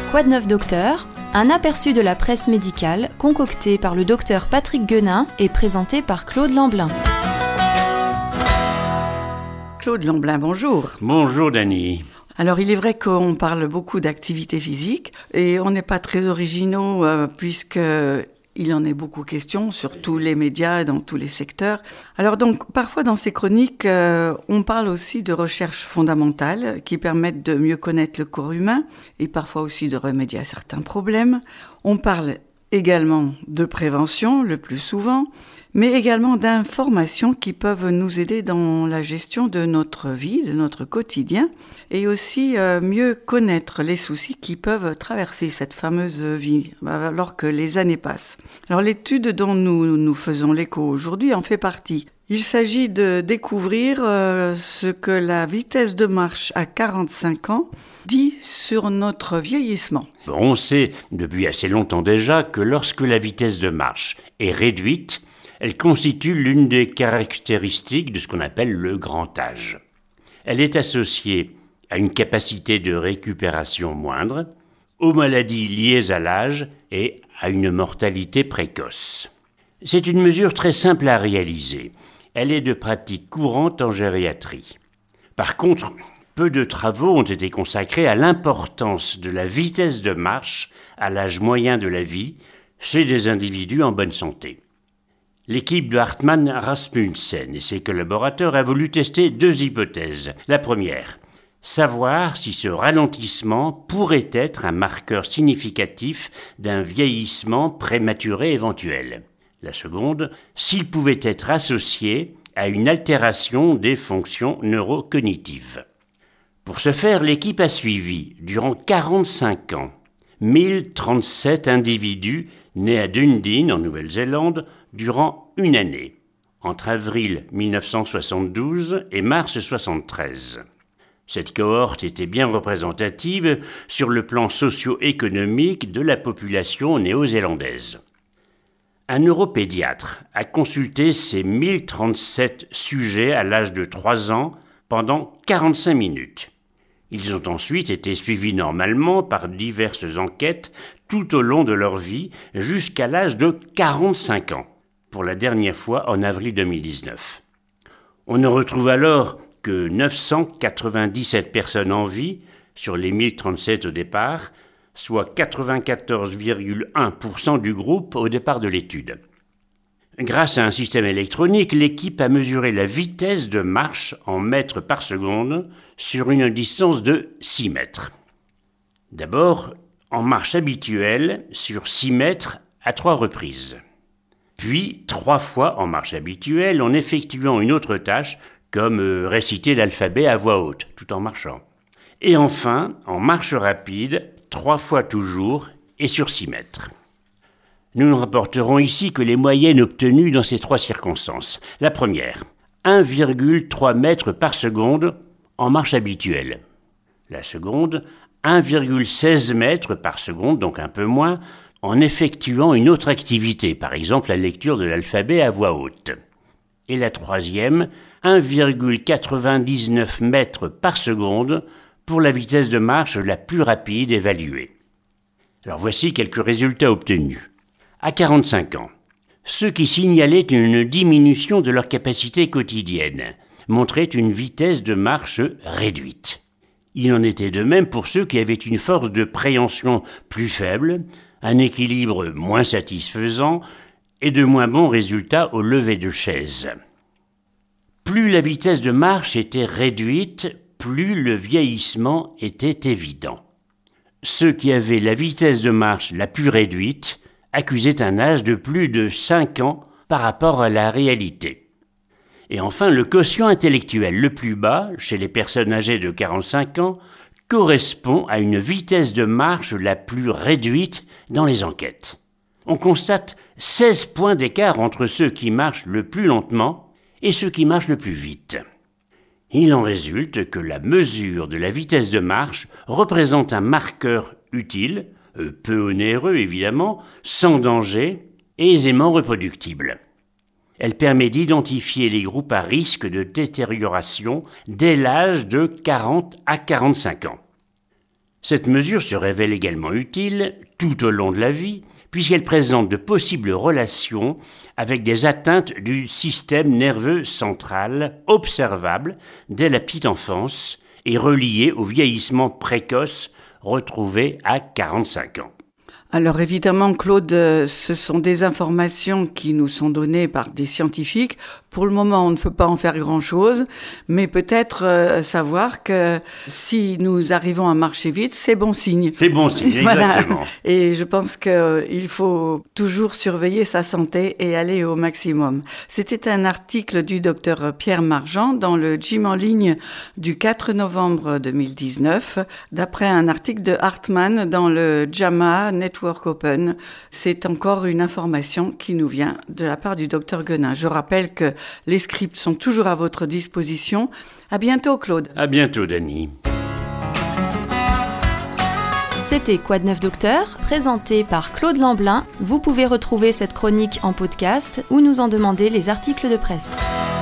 Quoi de neuf docteur ? Un aperçu de la presse médicale concocté par le docteur Patrick Guenin et présenté par Claude Lamblin. Claude Lamblin, bonjour. Bonjour Dany. Alors il est vrai qu'on parle beaucoup d'activité physique et on n'est pas très originaux puisque il en est beaucoup question sur tous les médias et dans tous les secteurs. Alors donc, parfois dans ces chroniques, on parle aussi de recherches fondamentales qui permettent de mieux connaître le corps humain et parfois aussi de remédier à certains problèmes. On parle également de prévention, le plus souvent, mais également d'informations qui peuvent nous aider dans la gestion de notre vie, de notre quotidien, et aussi mieux connaître les soucis qui peuvent traverser cette fameuse vie alors que les années passent. Alors l'étude dont nous faisons l'écho aujourd'hui en fait partie. Il s'agit de découvrir ce que la vitesse de marche à 45 ans dit sur notre vieillissement. On sait depuis assez longtemps déjà que lorsque la vitesse de marche est réduite, elle constitue l'une des caractéristiques de ce qu'on appelle le grand âge. Elle est associée à une capacité de récupération moindre, aux maladies liées à l'âge et à une mortalité précoce. C'est une mesure très simple à réaliser. Elle est de pratique courante en gériatrie. Par contre, peu de travaux ont été consacrés à l'importance de la vitesse de marche à l'âge moyen de la vie chez des individus en bonne santé. L'équipe de Hartmann Rasmussen et ses collaborateurs a voulu tester deux hypothèses. La première, savoir si ce ralentissement pourrait être un marqueur significatif d'un vieillissement prématuré éventuel. La seconde, s'il pouvait être associé à une altération des fonctions neurocognitives. Pour ce faire, l'équipe a suivi, durant 45 ans, 1037 individus nés à Dundee, en Nouvelle-Zélande, durant une année, entre avril 1972 et mars 1973. Cette cohorte était bien représentative sur le plan socio-économique de la population néo-zélandaise. Un neuropédiatre a consulté ces 1037 sujets à l'âge de 3 ans pendant 45 minutes. Ils ont ensuite été suivis normalement par diverses enquêtes tout au long de leur vie jusqu'à l'âge de 45 ans, pour la dernière fois en avril 2019. On ne retrouve alors que 997 personnes en vie sur les 1037 au départ, soit 94,1% du groupe au départ de l'étude. Grâce à un système électronique, l'équipe a mesuré la vitesse de marche en mètres par seconde sur une distance de 6 mètres. D'abord, en marche habituelle sur 6 mètres à 3 reprises. Puis 3 fois en marche habituelle en effectuant une autre tâche comme réciter l'alphabet à voix haute tout en marchant. Et enfin, en marche rapide, 3 fois toujours et sur 6 mètres. Nous ne rapporterons ici que les moyennes obtenues dans ces 3 circonstances. La première, 1,3 mètres par seconde en marche habituelle. La seconde, 1,16 mètres par seconde, donc un peu moins, en effectuant une autre activité, par exemple la lecture de l'alphabet à voix haute. Et la troisième, 1,99 mètres par seconde pour la vitesse de marche la plus rapide évaluée. Alors voici quelques résultats obtenus. À 45 ans, ceux qui signalaient une diminution de leur capacité quotidienne montraient une vitesse de marche réduite. Il en était de même pour ceux qui avaient une force de préhension plus faible, un équilibre moins satisfaisant et de moins bons résultats au lever de chaise. Plus la vitesse de marche était réduite, plus le vieillissement était évident. Ceux qui avaient la vitesse de marche la plus réduite accusaient un âge de plus de 5 ans par rapport à la réalité. Et enfin, le quotient intellectuel le plus bas, chez les personnes âgées de 45 ans, correspond à une vitesse de marche la plus réduite dans les enquêtes. On constate 16 points d'écart entre ceux qui marchent le plus lentement et ceux qui marchent le plus vite. Il en résulte que la mesure de la vitesse de marche représente un marqueur utile, peu onéreux évidemment, sans danger, et aisément reproductible. Elle permet d'identifier les groupes à risque de détérioration dès l'âge de 40 à 45 ans. Cette mesure se révèle également utile tout au long de la vie, puisqu'elle présente de possibles relations avec des atteintes du système nerveux central observables dès la petite enfance et reliées au vieillissement précoce retrouvé à 45 ans. Alors évidemment, Claude, ce sont des informations qui nous sont données par des scientifiques. Pour le moment, on ne peut pas en faire grand-chose, mais peut-être savoir que si nous arrivons à marcher vite, c'est bon signe. C'est bon signe, exactement. Voilà. Et je pense qu'il faut toujours surveiller sa santé et aller au maximum. C'était un article du docteur Pierre Margent dans le Gym en ligne du 4 novembre 2019, d'après un article de Hartmann dans le JAMA Network Open. C'est encore une information qui nous vient de la part du docteur Guenin. Je rappelle que les scripts sont toujours à votre disposition. À bientôt, Claude. À bientôt, Dany. C'était Quoi de neuf, docteur, présenté par Claude Lamblin. Vous pouvez retrouver cette chronique en podcast ou nous en demander les articles de presse.